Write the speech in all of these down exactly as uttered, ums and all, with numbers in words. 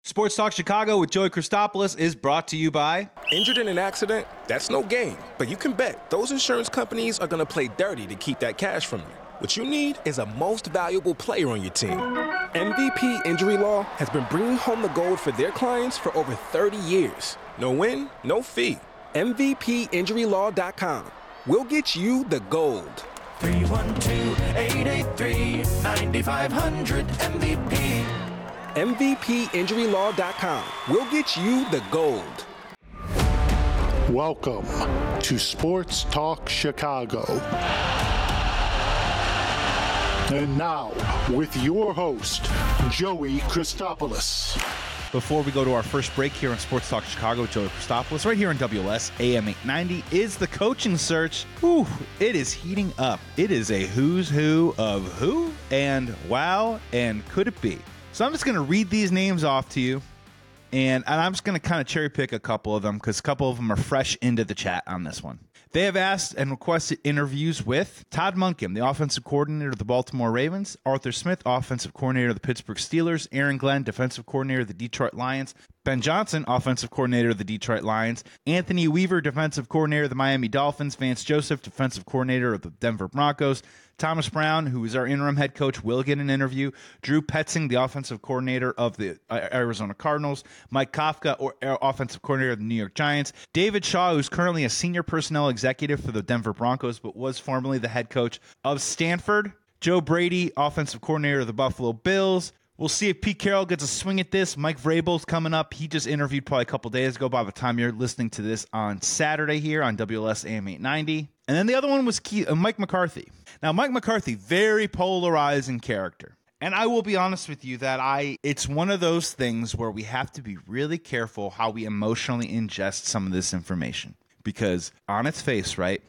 Sports Talk Chicago with Joey Christopoulos is brought to you by... Injured in an accident? That's no game. But you can bet those insurance companies are going to play dirty to keep that cash from you. What you need is a most valuable player on your team. M V P Injury Law has been bringing home the gold for their clients for over thirty years. No win, no fee. M V P Injury Law dot com. We'll get you the gold. three one two, eight eight three, nine five zero zero M V P. M V P Injury Law dot com. We'll get you the gold. Welcome to Sports Talk Chicago. And now, with your host, Joey Christopoulos. Before we go to our first break here on Sports Talk Chicago with Joey Christopoulos, right here on W L S A M eight ninety, is the coaching search. Whew, it is heating up. It is a who's who of who and wow and could it be. So I'm just going to read these names off to you, and, and I'm just going to kind of cherry pick a couple of them because a couple of them are fresh into the chat on this one. They have asked and requested interviews with Todd Monken, the offensive coordinator of the Baltimore Ravens, Arthur Smith, offensive coordinator of the Pittsburgh Steelers, Aaron Glenn, defensive coordinator of the Detroit Lions, Ben Johnson, offensive coordinator of the Detroit Lions, Anthony Weaver, defensive coordinator of the Miami Dolphins, Vance Joseph, defensive coordinator of the Denver Broncos, Thomas Brown, who is our interim head coach, will get an interview, Drew Petzing, the offensive coordinator of the Arizona Cardinals, Mike Kafka, or offensive coordinator of the New York Giants, David Shaw, who's currently a senior personnel executive for the Denver Broncos, but was formerly the head coach of Stanford, Joe Brady, offensive coordinator of the Buffalo Bills. We'll see if Pete Carroll gets a swing at this. Mike Vrabel's coming up. He just interviewed probably a couple days ago by the time you're listening to this on Saturday here on W L S A M eight ninety. And then the other one was Keith, uh, Mike McCarthy. Now, Mike McCarthy, very polarizing character. And I will be honest with you that I it's one of those things where we have to be really careful how we emotionally ingest some of this information. Because on its face, right,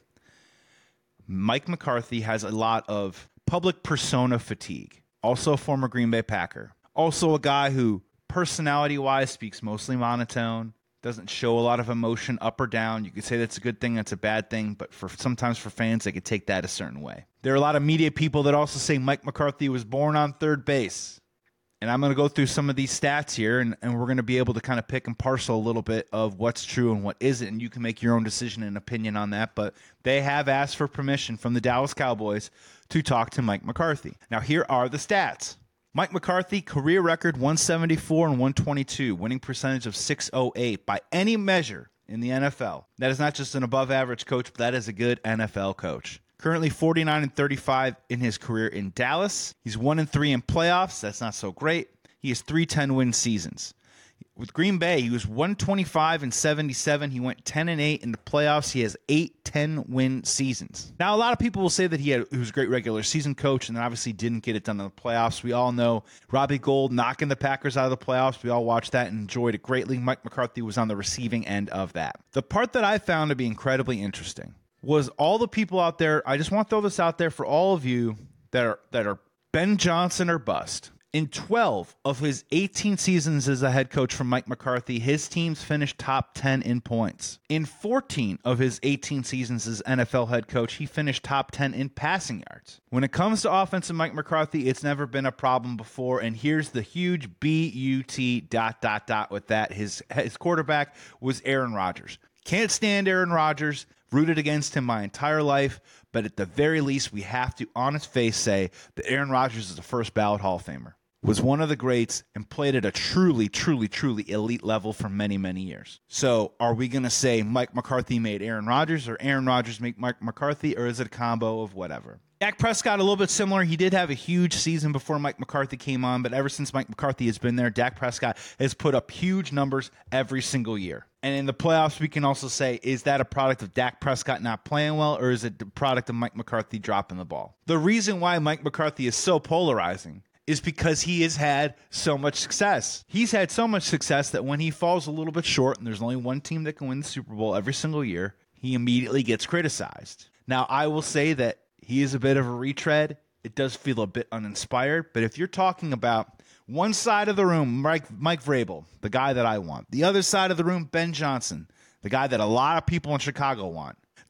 Mike McCarthy has a lot of public persona fatigue. Also a former Green Bay Packer. Also a guy who, personality-wise, speaks mostly monotone, doesn't show a lot of emotion up or down. You could say that's a good thing, that's a bad thing, but for sometimes for fans, they could take that a certain way. There are a lot of media people that also say Mike McCarthy was born on third base. And I'm going to go through some of these stats here, and, and we're going to be able to kind of pick and parcel a little bit of what's true and what isn't, and you can make your own decision and opinion on that. But they have asked for permission from the Dallas Cowboys to talk to Mike McCarthy. Now, here are the stats. Mike McCarthy, career record one seventy-four and one twenty-two, winning percentage of six oh eight by any measure in the N F L. That is not just an above-average coach, but that is a good N F L coach. Currently forty-nine and thirty-five in his career in Dallas. He's one and three in playoffs. That's not so great. He has three ten-win seasons. With Green Bay, he was one twenty-five and seventy-seven. He went ten and eight in the playoffs. He has eight ten-win seasons. Now, a lot of people will say that he, had, he was a great regular season coach and obviously didn't get it done in the playoffs. We all know Robbie Gould knocking the Packers out of the playoffs. We all watched that and enjoyed it greatly. Mike McCarthy was on the receiving end of that. The part that I found to be incredibly interesting was all the people out there. I just want to throw this out there for all of you that are that are Ben Johnson or bust. In twelve of his eighteen seasons as a head coach for Mike McCarthy, his teams finished top ten in points. In fourteen of his eighteen seasons as N F L head coach, he finished top ten in passing yards. When it comes to offensive Mike McCarthy, it's never been a problem before, and here's the huge B U T dot, dot, dot with that. His, his quarterback was Aaron Rodgers. Can't stand Aaron Rodgers. Rooted against him my entire life, but at the very least, we have to, on its face, say that Aaron Rodgers is the first ballot Hall of Famer. Was one of the greats and played at a truly, truly, truly elite level for many, many years. So are we going to say Mike McCarthy made Aaron Rodgers or Aaron Rodgers made Mike McCarthy, or is it a combo of whatever? Dak Prescott, a little bit similar. He did have a huge season before Mike McCarthy came on, but ever since Mike McCarthy has been there, Dak Prescott has put up huge numbers every single year. And in the playoffs, we can also say, is that a product of Dak Prescott not playing well, or is it the product of Mike McCarthy dropping the ball? The reason why Mike McCarthy is so polarizing is because he has had so much success. He's had so much success that when he falls a little bit short, and there's only one team that can win the Super Bowl every single year, he immediately gets criticized. Now, I will say that he is a bit of a retread. It does feel a bit uninspired, but if you're talking about one side of the room, Mike, Mike Vrabel, the guy that I want. The other side of the room, Ben Johnson, the guy that a lot of people in Chicago want.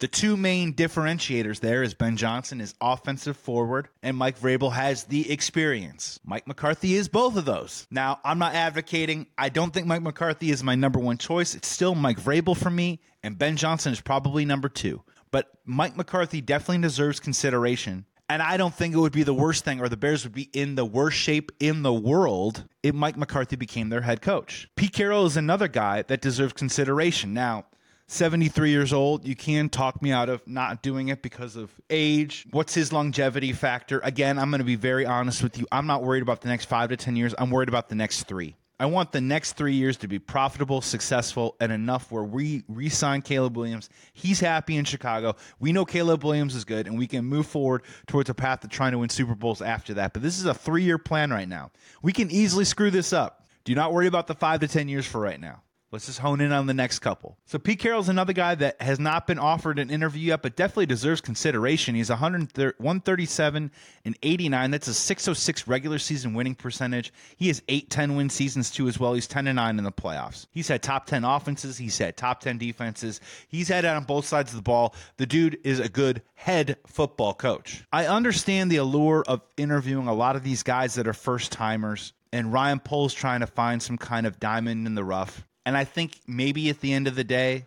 The two main differentiators there is Ben Johnson is offensive forward and Mike Vrabel has the experience. Mike McCarthy is both of those. Now, I'm not advocating. I don't think Mike McCarthy is my number one choice. It's still Mike Vrabel for me, and Ben Johnson is probably number two. But Mike McCarthy definitely deserves consideration. And I don't think it would be the worst thing or the Bears would be in the worst shape in the world if Mike McCarthy became their head coach. Pete Carroll is another guy that deserves consideration. Now, seventy-three years old, you can talk me out of not doing it because of age. What's his longevity factor? Again, I'm going to be very honest with you. I'm not worried about the next five to ten years. I'm worried about the next three. I want the next three years to be profitable, successful, and enough where we re-sign Caleb Williams. He's happy in Chicago. We know Caleb Williams is good, and we can move forward towards a path to trying to win Super Bowls after that. But this is a three-year plan right now. We can easily screw this up. Do not worry about the five to ten years for right now. Let's just hone in on the next couple. So Pete Carroll's another guy that has not been offered an interview yet, but definitely deserves consideration. He's one thirty-seven and eighty-nine. That's a six oh six regular season winning percentage. He has eight ten win seasons too as well. He's ten and nine in the playoffs. He's had top ten offenses. He's had top ten defenses. He's had it on both sides of the ball. The dude is a good head football coach. I understand the allure of interviewing a lot of these guys that are first timers, and Ryan Poles trying to find some kind of diamond in the rough. And I think maybe at the end of the day,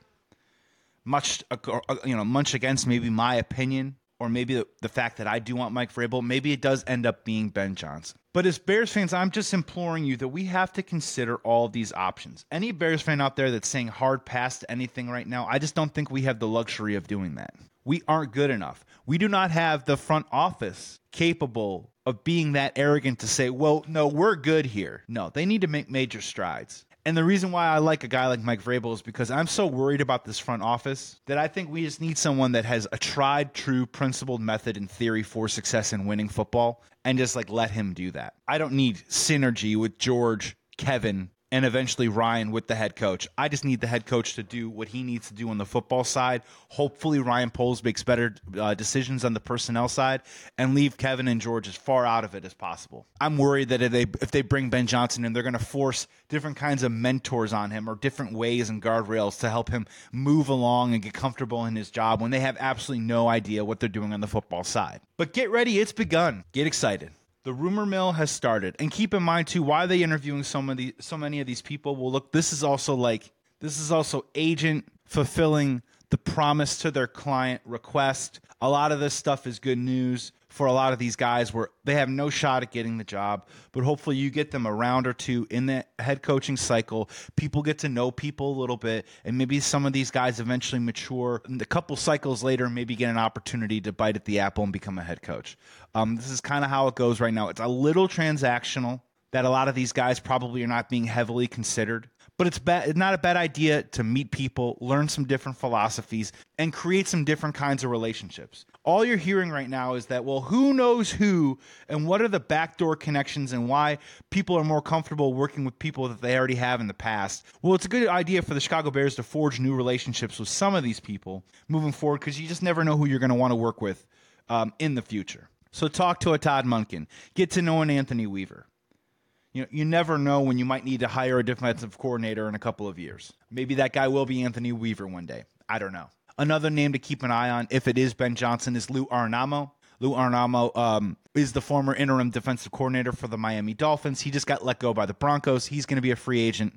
much you know, much against maybe my opinion, or maybe the, the fact that I do want Mike Vrabel, maybe it does end up being Ben Johnson. But as Bears fans, I'm just imploring you that we have to consider all of these options. Any Bears fan out there that's saying hard pass to anything right now, I just don't think we have the luxury of doing that. We aren't good enough. We do not have the front office capable of being that arrogant to say, well, no, we're good here. No, they need to make major strides. And the reason why I like a guy like Mike Vrabel is because I'm so worried about this front office that I think we just need someone that has a tried, true, principled method and theory for success in winning football and just like let him do that. I don't need synergy with George, Kevin, and eventually Ryan with the head coach. I just need the head coach to do what he needs to do on the football side. Hopefully Ryan Poles makes better uh, decisions on the personnel side and leave Kevin and George as far out of it as possible. I'm worried that if they if they bring Ben Johnson in, they're going to force different kinds of mentors on him or different ways and guardrails to help him move along and get comfortable in his job when they have absolutely no idea what they're doing on the football side. But get ready, it's begun. Get excited. The rumor mill has started. And keep in mind, too, why are they interviewing so many, so many of these people? Well, look, this is also like, this is also agent fulfilling the promise to their client request. A lot of this stuff is good news for a lot of these guys where they have no shot at getting the job, but hopefully you get them a round or two in the head coaching cycle. People get to know people a little bit, and maybe some of these guys eventually mature. And a couple cycles later, maybe get an opportunity to bite at the apple and become a head coach. Um, this is kind of how it goes right now. It's a little transactional that a lot of these guys probably are not being heavily considered. But it's, ba- it's not a bad idea to meet people, learn some different philosophies, and create some different kinds of relationships. All you're hearing right now is that, well, who knows who, and what are the backdoor connections, and why people are more comfortable working with people that they already have in the past. Well, it's a good idea for the Chicago Bears to forge new relationships with some of these people moving forward, because you just never know who you're going to want to work with um, in the future. So talk to a Todd Monken. Get to know an Anthony Weaver. You know, you never know when you might need to hire a defensive coordinator in a couple of years. Maybe that guy will be Anthony Weaver one day. I don't know. Another name to keep an eye on, if it is Ben Johnson, is Lou Anarumo. Lou Anarumo um, is the former interim defensive coordinator for the Miami Dolphins. He just got let go by the Broncos. He's going to be a free agent.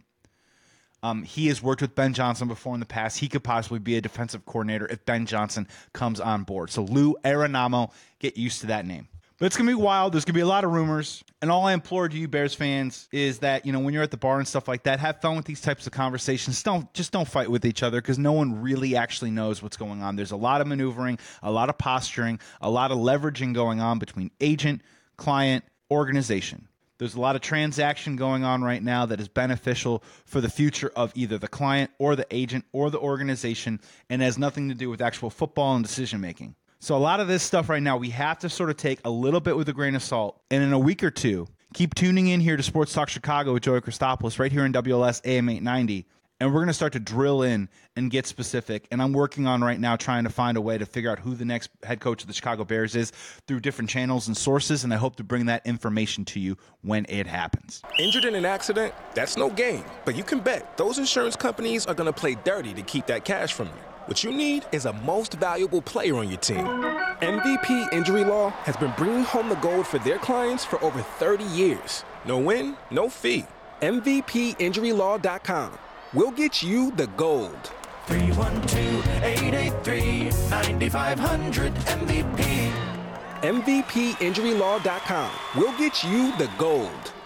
Um, he has worked with Ben Johnson before in the past. He could possibly be a defensive coordinator if Ben Johnson comes on board. So Lou Anarumo, get used to that name. But it's going to be wild. There's going to be a lot of rumors. And all I implore to you Bears fans is that, you know, when you're at the bar and stuff like that, have fun with these types of conversations. Don't just don't fight with each other, because no one really actually knows what's going on. There's a lot of maneuvering, a lot of posturing, a lot of leveraging going on between agent, client, organization. There's a lot of transaction going on right now that is beneficial for the future of either the client or the agent or the organization, and has nothing to do with actual football and decision making. So a lot of this stuff right now, we have to sort of take a little bit with a grain of salt. And in a week or two, keep tuning in here to Sports Talk Chicago with Joey Christopoulos right here in W L S A M eight ninety. And we're going to start to drill in and get specific. And I'm working on right now trying to find a way to figure out who the next head coach of the Chicago Bears is through different channels and sources. And I hope to bring that information to you when it happens. Injured in an accident? That's no game. But you can bet those insurance companies are going to play dirty to keep that cash from you. What you need is a most valuable player on your team. M V P Injury Law has been bringing home the gold for their clients for over thirty years. No win, no fee. M V P injury law dot com. We'll get you the gold. three one two, eight eight three, nine five hundred M V P. M V P injury law dot com. We'll get you the gold.